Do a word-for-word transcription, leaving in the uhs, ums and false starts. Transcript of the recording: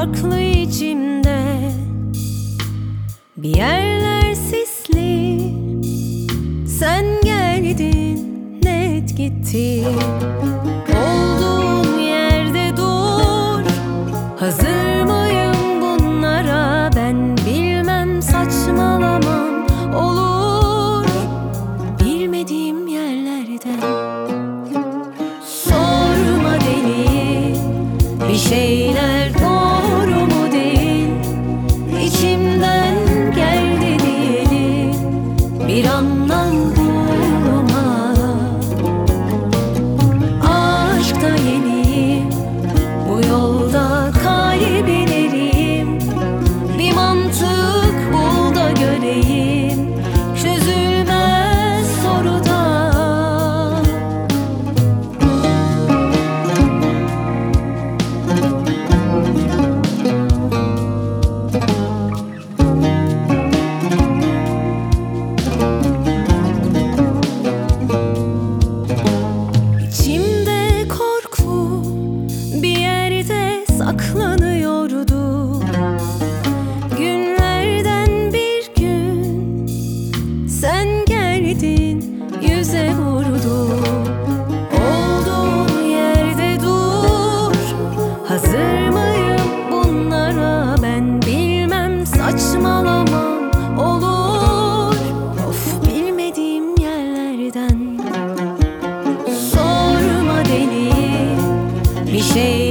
farklı içimde. Bir yerler sisli, sen geldin, net gittin. Olduğun yerde dur, hazır mıyım bunlara? Ben bilmem, saçmalamam, olur bilmediğim yerlerden. Sorma deli, bir şeyler doğru mu değil, İçimden geldi diyelim, bir anlam bulma. Aşkta yeniyim, bu yolda kaybederim. Bir mantık bul da göreyim, çözülmez soruda. İçimde korku bir yerde saklanıyordu. Günlerden bir gün sen geldin, yüze vurdu. Olduğun yerde dur, hazır mıyım bunlara? Ben bilmem, saçmalamam, olur of bilmediğim yerlerden. Sorma deli, bir şey